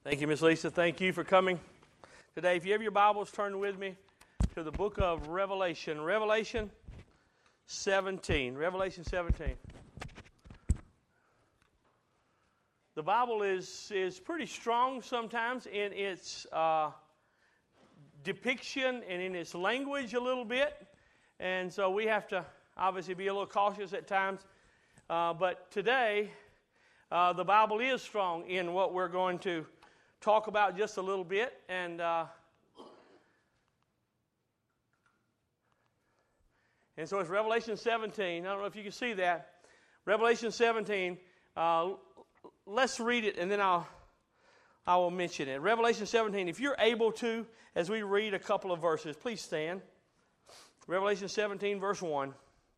Thank you, Miss Lisa. Thank you for coming today. If you have your Bibles, turn with me to the book of Revelation. Revelation 17. Revelation 17. The Bible is pretty strong sometimes in its depiction and in its language a little bit. And so we have to obviously be a little cautious at times. But today, the Bible is strong in what we're going to talk about just a little bit. And so it's Revelation 17. I don't know if you can see that. Revelation 17. Let's read it, and then I will mention it. Revelation 17. If you're able to, as we read a couple of verses, please stand. Revelation 17, verse 1. It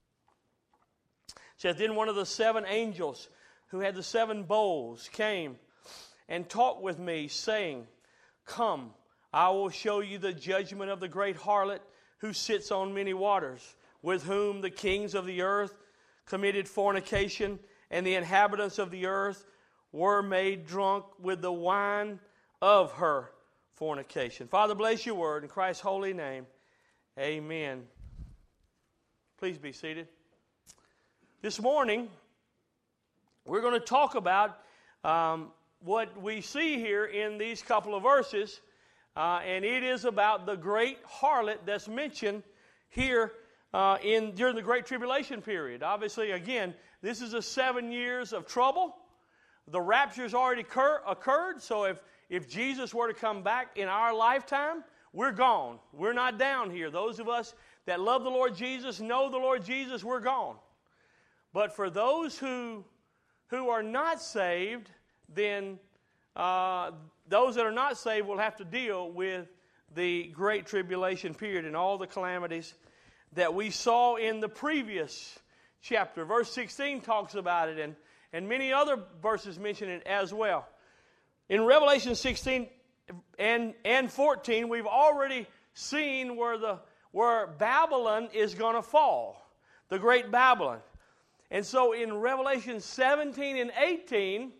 says, "Then one of the seven angels who had the seven bowls came and talked with me, saying, 'Come, I will show you the judgment of the great harlot who sits on many waters, with whom the kings of the earth committed fornication, and the inhabitants of the earth were made drunk with the wine of her fornication.'" Father, bless your word in Christ's holy name. Amen. Please be seated. This morning, we're going to talk about what we see here in these couple of verses, and it is about the great harlot that's mentioned here during the Great Tribulation period. Obviously, again, this is 7 years of trouble. The rapture's already occurred, so if Jesus were to come back in our lifetime, we're gone. We're not down here. Those of us that love the Lord Jesus, know the Lord Jesus, we're gone. But for those who are not saved, then those that are not saved will have to deal with the Great Tribulation period and all the calamities that we saw in the previous chapter. Verse 16 talks about it, and many other verses mention it as well. In Revelation 16 and 14, we've already seen where Babylon is going to fall, the great Babylon. And so in Revelation 17 and 18,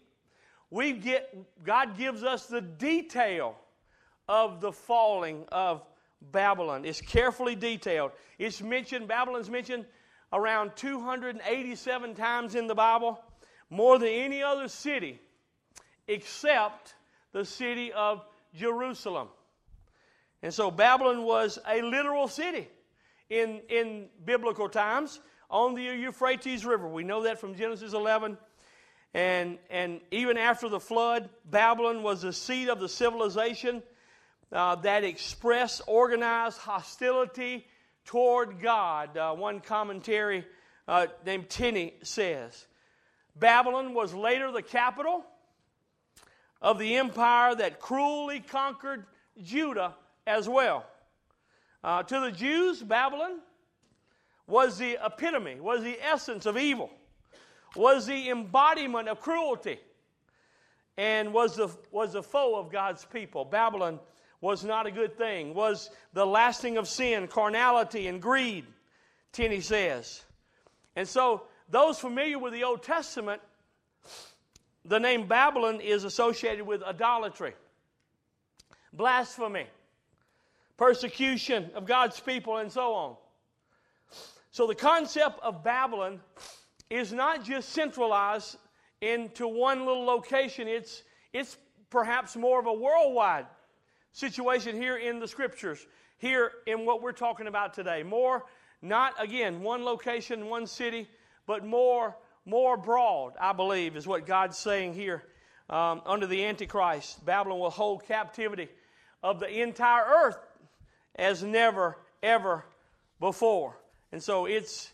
God gives us the detail of the falling of Babylon. It's carefully detailed. Babylon's mentioned around 287 times in the Bible, more than any other city except the city of Jerusalem. And so Babylon was a literal city in biblical times on the Euphrates River. We know that from Genesis 11. And even after the flood, Babylon was the seat of the civilization that expressed organized hostility toward God. One commentary named Tenney says, Babylon was later the capital of the empire that cruelly conquered Judah as well. To the Jews, Babylon was the epitome, was the essence of evil, was the embodiment of cruelty, and was the foe of God's people. Babylon was not a good thing, was the lasting of sin, carnality, and greed, Tenney says. And so those familiar with the Old Testament, the name Babylon is associated with idolatry, blasphemy, persecution of God's people, and so on. So the concept of Babylon is not just centralized into one little location. It's perhaps more of a worldwide situation here in the Scriptures, here in what we're talking about today. More, not, again, one location, one city, but more broad, I believe, is what God's saying here. Under the Antichrist, Babylon will hold captivity of the entire earth as never, ever before. And so it's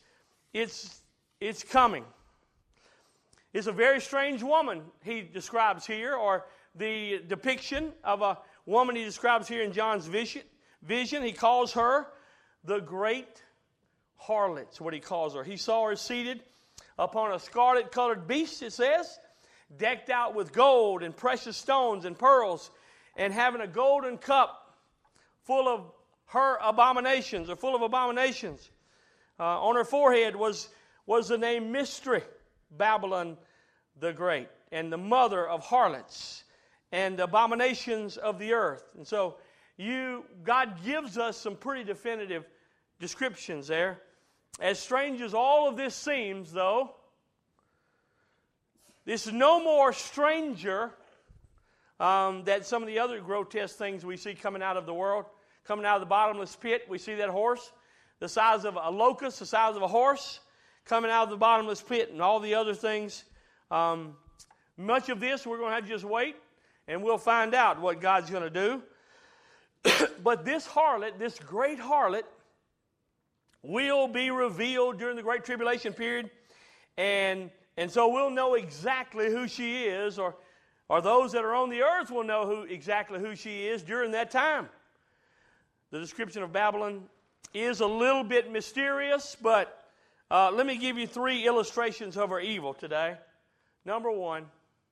coming. It's a very strange woman he describes here, or the depiction of a woman he describes here in John's vision. He calls her the great harlot. That's what he calls her. He saw her seated upon a scarlet-colored beast, it says, decked out with gold and precious stones and pearls, and having a golden cup full of her abominations, or full of abominations. On her forehead was the name Mystery, Babylon the Great, and the mother of harlots and abominations of the earth. And so God gives us some pretty definitive descriptions there. As strange as all of this seems, though, this is no more stranger than some of the other grotesque things we see coming out of the world. Coming out of the bottomless pit, we see that horse, the size of a locust, the size of a horse, coming out of the bottomless pit, and all the other things. Much of this we're going to have to just wait, and we'll find out what God's going to do. But this harlot, this great harlot, will be revealed during the Great Tribulation period, and so we'll know exactly who she is, or those that are on the earth will know exactly who she is during that time. The description of Babylon is a little bit mysterious, but let me give you 3 illustrations of her evil today. Number 1,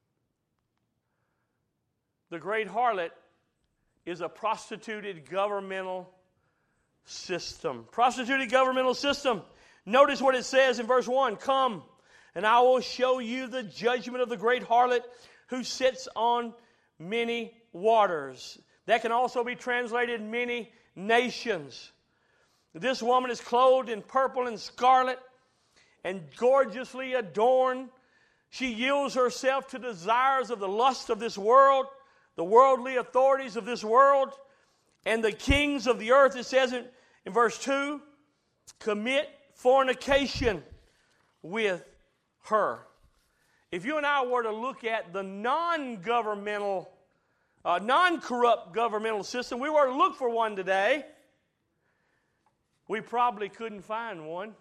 the great harlot is a prostituted governmental system. Prostituted governmental system. Notice what it says in verse 1. Come, and I will show you the judgment of the great harlot who sits on many waters. That can also be translated many nations. This woman is clothed in purple and scarlet and gorgeously adorned. She yields herself to desires of the lust of this world, the worldly authorities of this world, and the kings of the earth. It says in verse 2, commit fornication with her. If you and I were to look at the non-governmental, non-corrupt governmental system, we were to look for one today, we probably couldn't find one.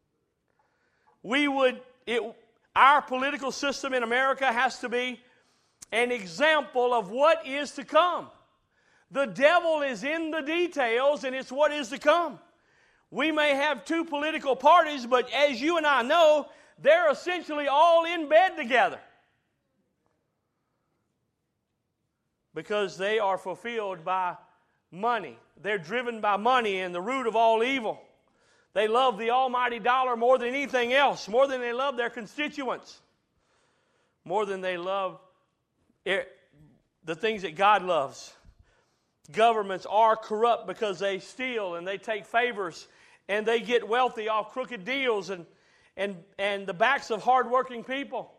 Our political system in America has to be an example of what is to come. The devil is in the details, and it's what is to come. We may have 2 political parties, but as you and I know, they're essentially all in bed together, because they are fulfilled by money. They're driven by money, and the root of all evil. They love the almighty dollar more than anything else, more than they love their constituents, more than they love the things that God loves. Governments are corrupt because they steal and they take favors and they get wealthy off crooked deals and the backs of hardworking people.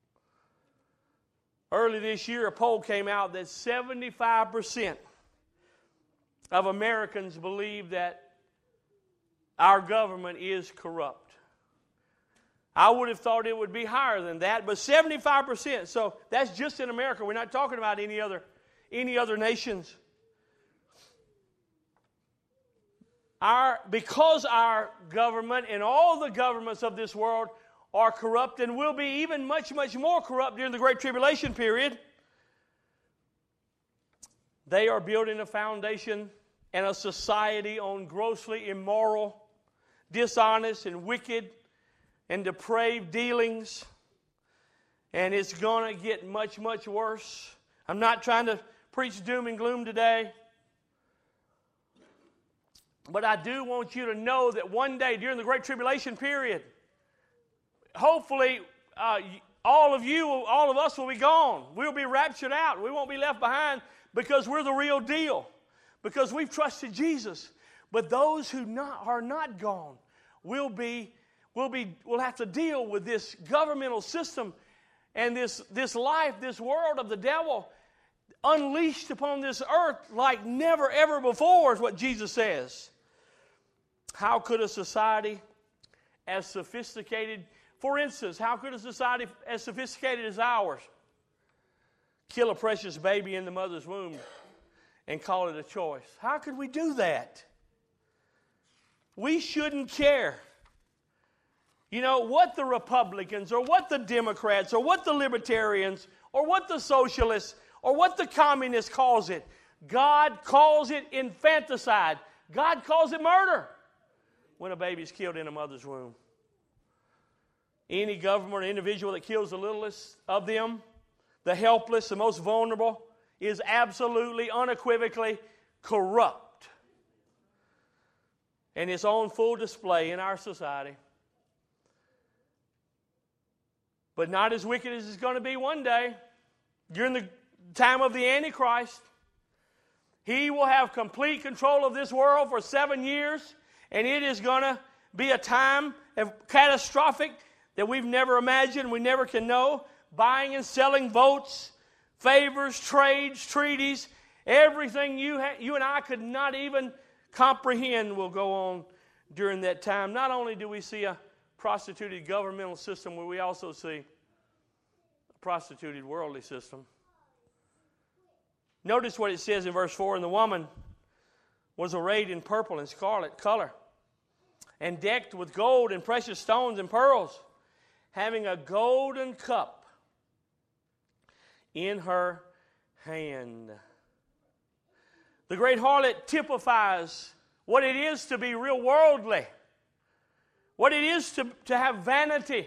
Early this year, a poll came out that 75% of Americans believe that our government is corrupt. I would have thought it would be higher than that, but 75%. So that's just in America. We're not talking about any other nations. Because our government and all the governments of this world are corrupt and will be even much, much more corrupt during the Great Tribulation period, they are building a foundation and a society on grossly immoral, dishonest, and wicked and depraved dealings. And it's going to get much, much worse. I'm not trying to preach doom and gloom today, but I do want you to know that one day during the Great Tribulation period, hopefully all of us will be gone. We'll be raptured out. We won't be left behind because we're the real deal, because we've trusted Jesus. But those who are not gone will have to deal with this governmental system and this life, this world of the devil unleashed upon this earth like never ever before, is what Jesus says. How could a society as sophisticated, for instance, how could a society as sophisticated as ours kill a precious baby in the mother's womb and call it a choice? How could we do that? We shouldn't care. You know, what the Republicans or what the Democrats or what the Libertarians or what the Socialists or what the Communists calls it. God calls it infanticide. God calls it murder when a baby is killed in a mother's womb. Any government or individual that kills the littlest of them, the helpless, the most vulnerable, is absolutely, unequivocally corrupt. And it's on full display in our society. But not as wicked as it's going to be one day. During time of the Antichrist. He will have complete control of this world for 7 years, and it is going to be a time of catastrophic that we've never imagined, we never can know. Buying and selling votes, favors, trades, treaties, everything you and I could not even comprehend will go on during that time. Not only do we see a prostituted governmental system, where we also see a prostituted worldly system. Notice what it says in verse 4, and the woman was arrayed in purple and scarlet color, and decked with gold and precious stones and pearls, having a golden cup in her hand. The great harlot typifies what it is to be real worldly, what it is to have vanity.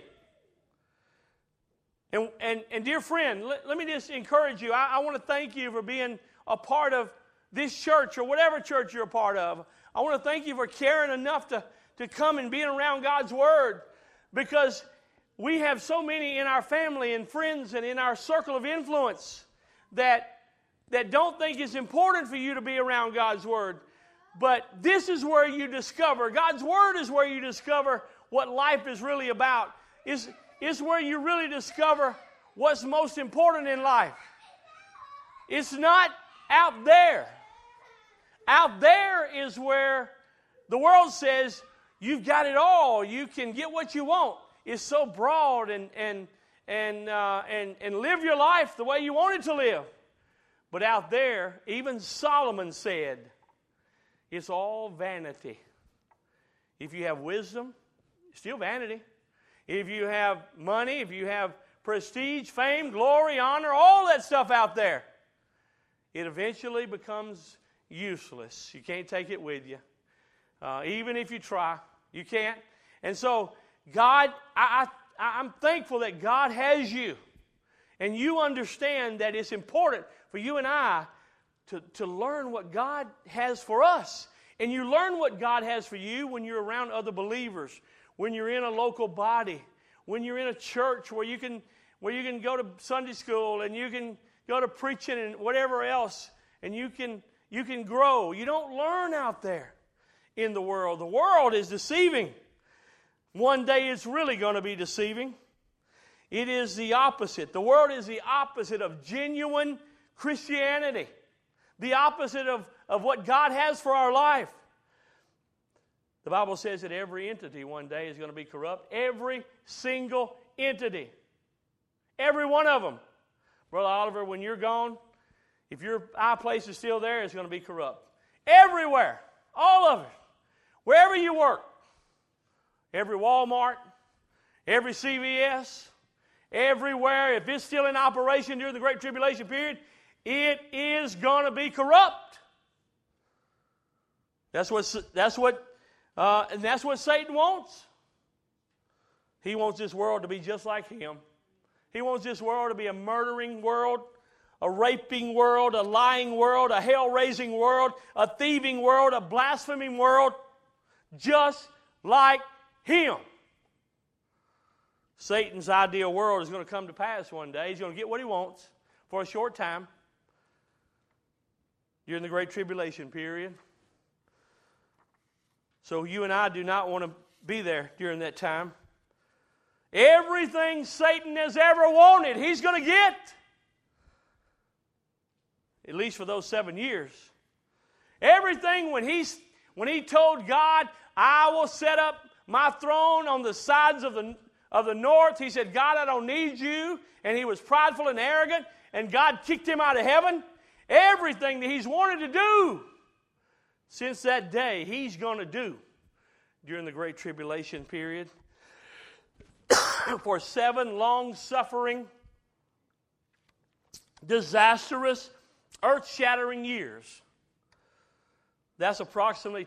And dear friend, let me just encourage you. I want to thank you for being a part of this church or whatever church you're a part of. I want to thank you for caring enough to come and being around God's Word, because we have so many in our family and friends and in our circle of influence that don't think it's important for you to be around God's Word. But this is where you discover, God's Word is where you discover what life is really about. It's where you really discover what's most important in life. It's not out there. Out there is where the world says you've got it all. You can get what you want. It's so broad and live your life the way you want it to live. But out there, even Solomon said, it's all vanity. If you have wisdom, it's still vanity. If you have money, if you have prestige, fame, glory, honor, all that stuff out there, it eventually becomes useless. You can't take it with you. Even if you try, you can't. And so, God, I'm thankful that God has you. And you understand that it's important for you and I to learn what God has for us. And you learn what God has for you when you're around other believers, when you're in a local body, when you're in a church where you can go to Sunday school and you can go to preaching and whatever else, and you can grow. You don't learn out there in the world. The world is deceiving. One day it's really going to be deceiving. It is the opposite. The world is the opposite of genuine Christianity. The opposite of what God has for our life. The Bible says that every entity one day is going to be corrupt. Every single entity. Every one of them. Brother Oliver, when you're gone, if your eye place is still there, it's going to be corrupt. Everywhere. All of it. Wherever you work. Every Walmart. Every CVS. Everywhere. If it's still in operation during the Great Tribulation period, it is going to be corrupt. That's what Satan wants. He wants this world to be just like him. He wants this world to be a murdering world, a raping world, a lying world, a hell-raising world, a thieving world, a blaspheming world, just like him. Satan's ideal world is going to come to pass one day. He's going to get what he wants for a short time during the Great Tribulation period. So you and I do not want to be there during that time. Everything Satan has ever wanted, he's going to get. At least for those 7 years. Everything when he told God, I will set up my throne on the sides of the north. He said, God, I don't need you. And he was prideful and arrogant. And God kicked him out of heaven. Everything that he's wanted to do since that day, he's going to do during the Great Tribulation period. For 7 long-suffering, disastrous, earth-shattering years. That's approximately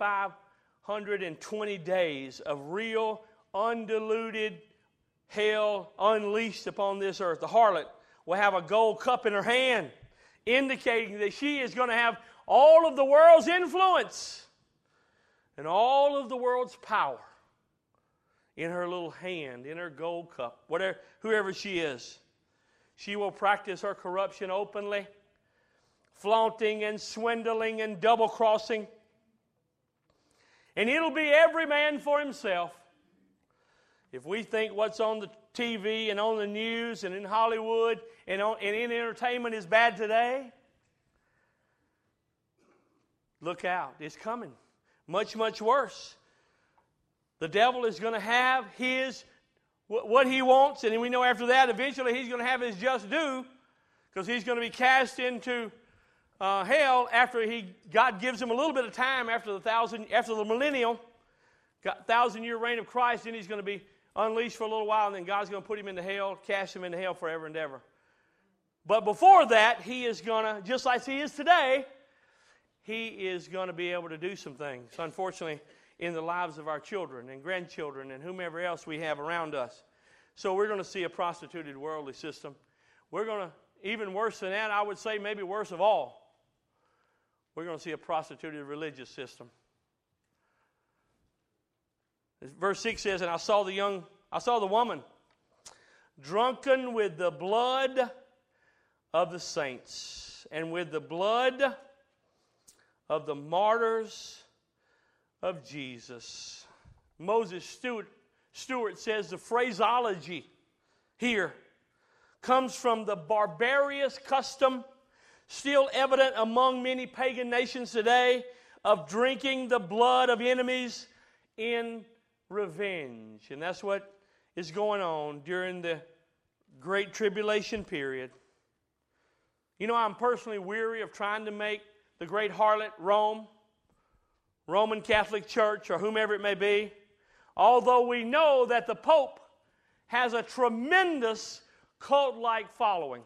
2,520 days of real, undiluted hell unleashed upon this earth. The harlot will have a gold cup in her hand, indicating that she is going to have all of the world's influence and all of the world's power in her little hand, in her gold cup, whoever she is. She will practice her corruption openly, flaunting and swindling and double-crossing. And it'll be every man for himself. If we think what's on the TV and on the news and in Hollywood and in entertainment is bad today, look out. It's coming. Much, much worse. The devil is going to have what he wants, and we know after that, eventually he's going to have his just due, because he's going to be cast into hell after God gives him a little bit of time after the millennial, 1,000-year reign of Christ. Then he's going to be unleashed for a little while, and then God's going to put him into hell, cast him into hell forever and ever. But before that, he is going to, just like he is today, he is going to be able to do some things, unfortunately, in the lives of our children and grandchildren and whomever else we have around us. So we're going to see a prostituted worldly system. We're going to, even worse than that, I would say maybe worse of all, we're going to see a prostituted religious system. Verse 6 says, and I saw the woman drunken with the blood of the saints and with the blood of the martyrs of Jesus. Moses Stewart says the phraseology here comes from the barbarous custom still evident among many pagan nations today of drinking the blood of enemies in revenge. And that's what is going on during the Great Tribulation period. You know, I'm personally weary of trying to make the great harlot Roman Catholic Church, or whomever it may be, although we know that the Pope has a tremendous cult-like following.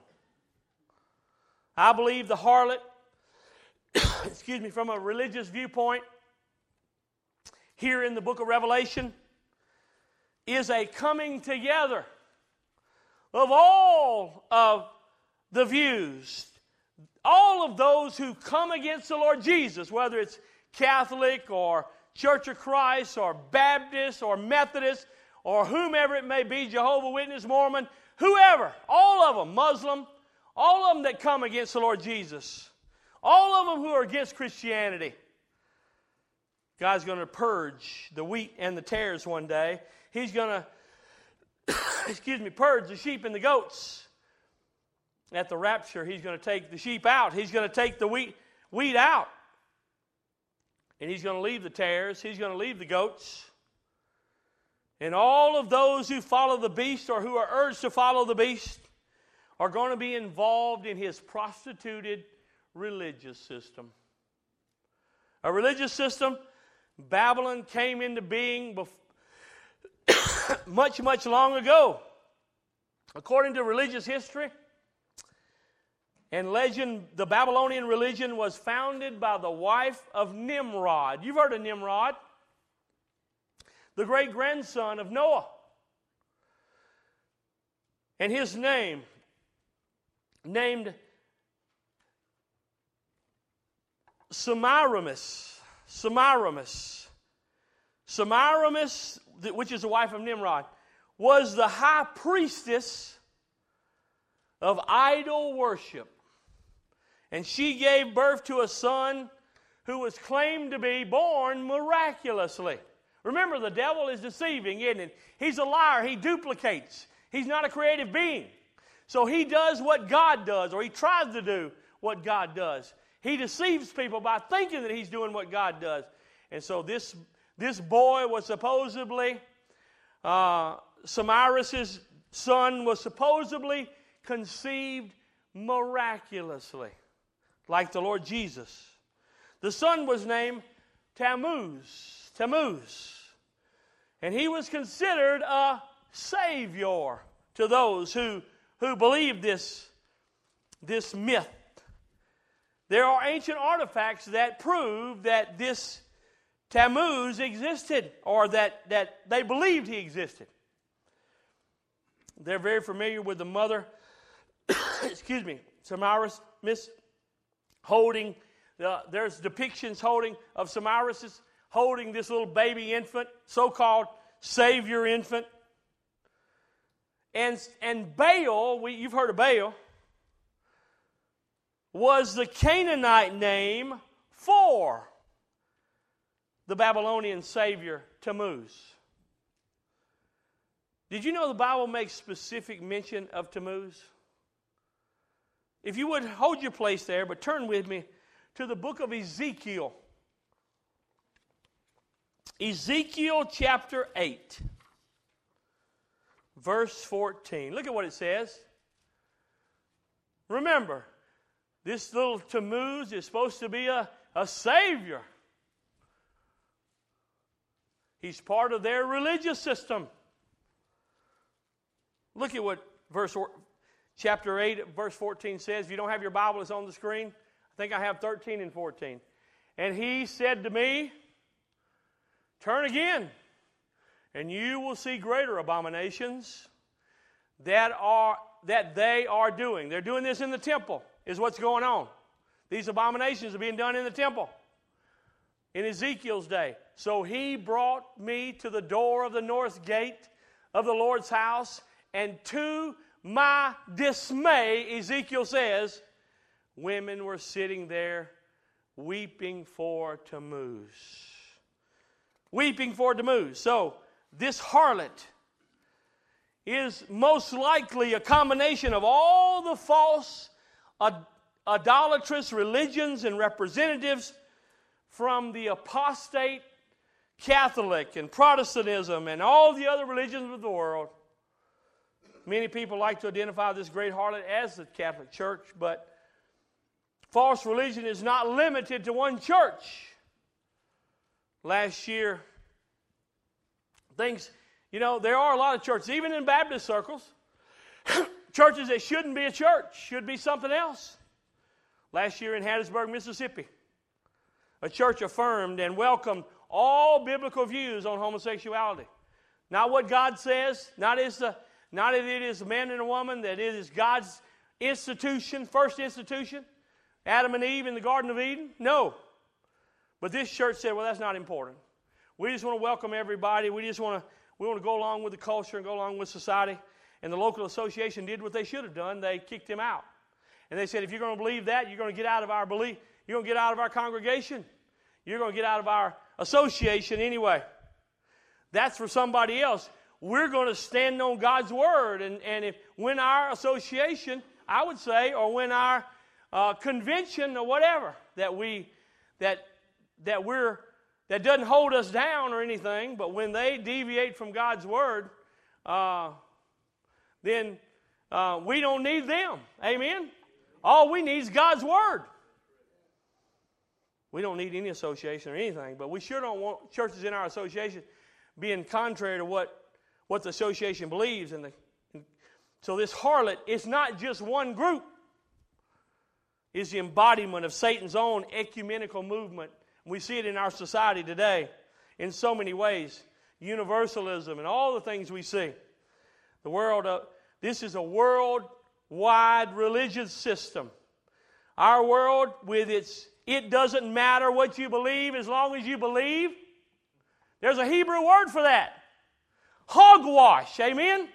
I believe the harlot, from a religious viewpoint, here in the book of Revelation, is a coming together of all of the views, all of those who come against the Lord Jesus, whether it's Catholic or Church of Christ or Baptist or Methodist or whomever it may be, Jehovah's Witness, Mormon, whoever, all of them, Muslim, all of them that come against the Lord Jesus, all of them who are against Christianity. God's going to purge the wheat and the tares one day. He's going to, purge the sheep and the goats. At the rapture, he's going to take the sheep out. He's going to take the wheat out. And he's going to leave the tares. He's going to leave the goats. And all of those who follow the beast or who are urged to follow the beast are going to be involved in his prostituted religious system. A religious system, Babylon came into being much, much long ago. According to religious history and legend, the Babylonian religion was founded by the wife of Nimrod. You've heard of Nimrod, the great-grandson of Noah. And his name, named Semiramis, which is the wife of Nimrod, was the high priestess of idol worship. And she gave birth to a son who was claimed to be born miraculously. Remember, the devil is deceiving, isn't it? He's a liar. He duplicates. He's not a creative being. So he does what God does, or he tries to do what God does. He deceives people by thinking that he's doing what God does. And so this boy was supposedly, Semiramis' son was supposedly conceived miraculously, like the Lord Jesus. The son was named Tammuz. And he was considered a savior to those who believed this myth. There are ancient artifacts that prove that this Tammuz existed, or that they believed he existed. They're very familiar with the mother, Semiramis, holding, there's depictions of Semiramis holding this little baby infant, so-called Savior infant. And Baal, you've heard of Baal, was the Canaanite name for the Babylonian savior Tammuz. Did you know the Bible makes specific mention of Tammuz? If you would, hold your place there, but turn with me to the book of Ezekiel. Ezekiel chapter 8, verse 14. Look at what it says. Remember, this little Tammuz is supposed to be a savior. He's part of their religious system. Look at what chapter 8, verse 14 says. If you don't have your Bible, it's on the screen. I think I have 13 and 14. And he said to me, turn again, and you will see greater abominations that they are doing. They're doing this in the temple, is what's going on. These abominations are being done in the temple in Ezekiel's day. So he brought me to the door of the north gate of the Lord's house, and to my dismay, Ezekiel says, women were sitting there weeping for Tammuz. Weeping for Tammuz. So this harlot is most likely a combination of all the false idolatrous religions and representatives from the apostate Catholic and Protestantism and all the other religions of the world. Many people like to identify this great harlot as the Catholic Church, but false religion is not limited to one church. Last year, there are a lot of churches, even in Baptist circles, churches that shouldn't be a church, should be something else. Last year in Hattiesburg, Mississippi, a church affirmed and welcomed all biblical views on homosexuality. Not what God says, not that it is a man and a woman, that it is God's institution, first institution, Adam and Eve in the Garden of Eden. No. But this church said, well, that's not important. We just want to welcome everybody. We want to go along with the culture and go along with society. And the local association did what they should have done. They kicked him out. And they said, if you're going to believe that, you're going to get out of our belief. You're going to get out of our congregation. You're going to get out of our association anyway. That's for somebody else. We're going to stand on God's word. And when our association, I would say, or when our convention or whatever that doesn't hold us down or anything, but when they deviate from God's word, then we don't need them. Amen? All we need is God's word. We don't need any association or anything, but we sure don't want churches in our association being contrary to what the association believes. So this harlot is not just one group. It's the embodiment of Satan's own ecumenical movement. We see it in our society today in so many ways. Universalism and all the things we see. This is a worldwide religious system. Our world with it doesn't matter what you believe as long as you believe. There's a Hebrew word for that. Hogwash. Amen?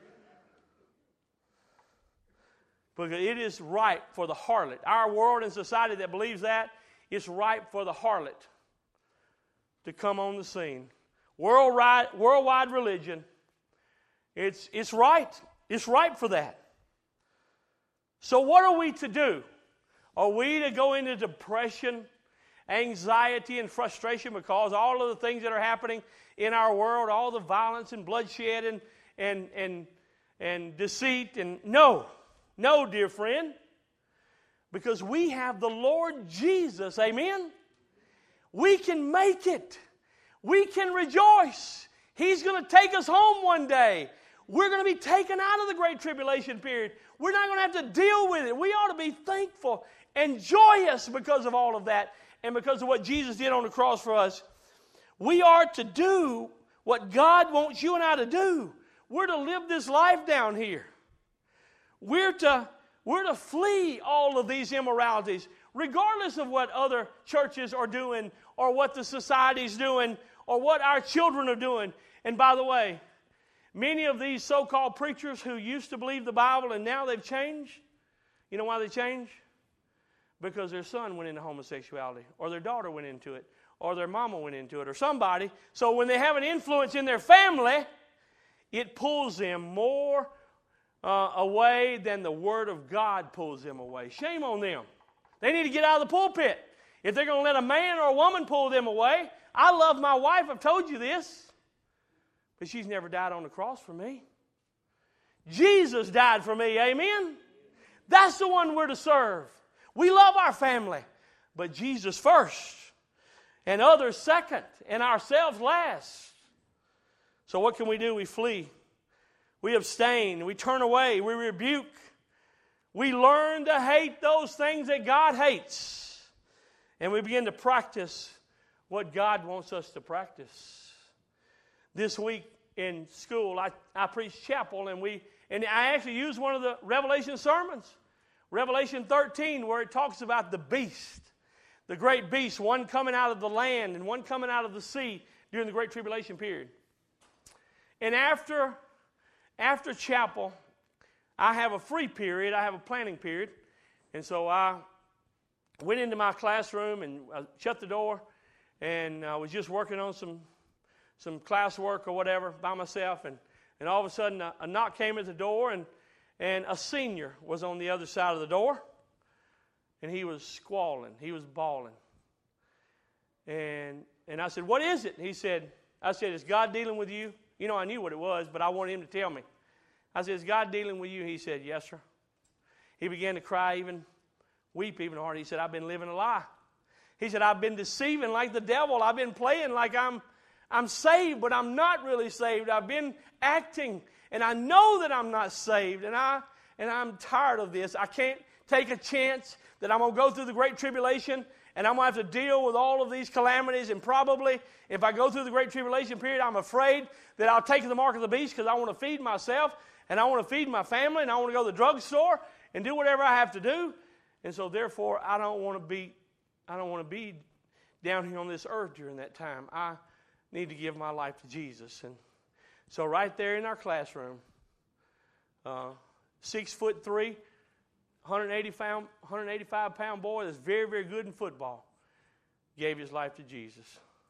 Because it is ripe for the harlot. Our world and society that believes that, it's ripe for the harlot to come on the scene. Worldwide religion, it's right. It's ripe for that. So what are we to do? Are we to go into depression, anxiety, and frustration because all of the things that are happening in our world, all the violence and bloodshed and deceit? And no, dear friend, because we have the Lord Jesus, amen? We can make it. We can rejoice. He's going to take us home one day. We're going to be taken out of the Great Tribulation period. We're not going to have to deal with it. We ought to be thankful and joyous because of all of that and because of what Jesus did on the cross for us. We are to do what God wants you and I to do. We're to live this life down here. We're to flee all of these immoralities, regardless of what other churches are doing or what the society's doing or what our children are doing. And by the way, Many of these so-called preachers who used to believe the Bible and now they've changed, you know why they changed? Because their son went into homosexuality, or their daughter went into it, or their mama went into it, or somebody. So when they have an influence in their family, it pulls them more away than the Word of God pulls them away. Shame on them. They need to get out of the pulpit. If they're going to let a man or a woman pull them away, I love my wife, I've told you this, but she's never died on the cross for me. Jesus died for me, amen? That's the one we're to serve. We love our family, but Jesus first, and others second, and ourselves last. So what can we do? We flee. We abstain. We turn away. We rebuke. We learn to hate those things that God hates. And we begin to practice what God wants us to practice. This week in school, I preached chapel, and I actually used one of the Revelation sermons, Revelation 13, where it talks about the beast, the great beast, one coming out of the land and one coming out of the sea during the Great Tribulation period. And after chapel, I have a free period. I have a planning period. And so I went into my classroom and I shut the door, and I was just working on some classwork or whatever by myself. And all of a sudden, a knock came at the door, and a senior was on the other side of the door. And he was squalling. He was bawling. And I said, "What is it?" I said, "Is God dealing with you?" You know, I knew what it was, but I wanted him to tell me. I said, "Is God dealing with you?" He said, "Yes, sir." He began to cry, weep even harder. He said, "I've been living a lie." He said, "I've been deceiving like the devil. I've been playing like I'm saved, but I'm not really saved. I've been acting, and I know that I'm not saved, and I'm tired of this. I can't take a chance that I'm going to go through the Great Tribulation, and I'm going to have to deal with all of these calamities, and probably if I go through the Great Tribulation period, I'm afraid that I'll take the mark of the beast because I want to feed myself, and I want to feed my family, and I want to go to the drugstore and do whatever I have to do. And so therefore, I don't want to be down here on this earth during that time. I need to give my life to Jesus." And so right there in our classroom, 6'3", 185-pound boy that's very, very good in football gave his life to Jesus.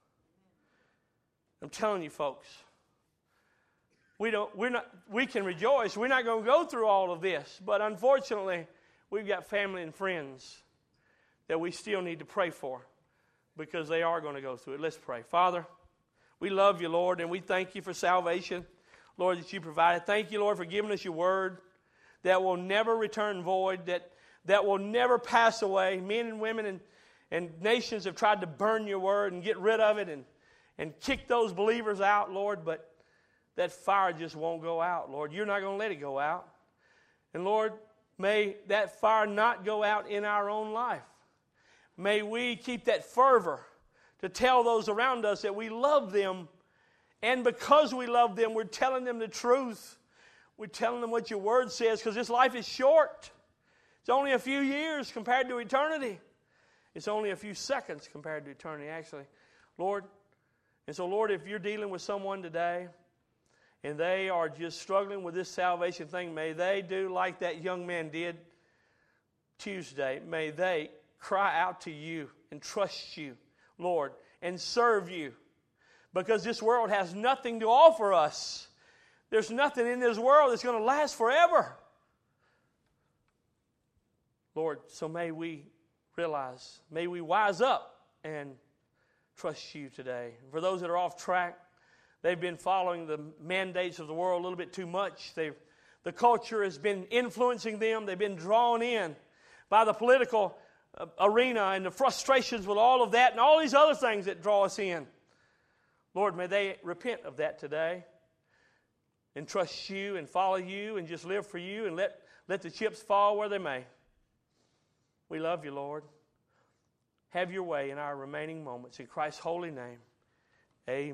I'm telling you, folks, we can rejoice. We're not going to go through all of this, but unfortunately, we've got family and friends that we still need to pray for because they are going to go through it. Let's pray. Father, we love you, Lord, and we thank you for salvation, Lord, that you provided. Thank you, Lord, for giving us your word that will never return void, that will never pass away. Men and women and nations have tried to burn your word and get rid of it and kick those believers out, Lord, but that fire just won't go out, Lord. You're not going to let it go out. And, Lord, may that fire not go out in our own life. May we keep that fervor to tell those around us that we love them, and because we love them, we're telling them the truth. We're telling them what your word says, because this life is short. It's only a few years compared to eternity. It's only a few seconds compared to eternity, actually. Lord, and so, Lord, if you're dealing with someone today and they are just struggling with this salvation thing, may they do like that young man did Tuesday. May they cry out to you and trust you, Lord, and serve you, because this world has nothing to offer us. There's nothing in this world that's going to last forever. Lord, so may we realize, may we wise up and trust you today. For those that are off track, they've been following the mandates of the world a little bit too much. The culture has been influencing them. They've been drawn in by the political arena and the frustrations with all of that and all these other things that draw us in. Lord, may they repent of that today and trust you and follow you and just live for you and let the chips fall where they may. We love you, Lord. Have your way in our remaining moments. In Christ's holy name, amen.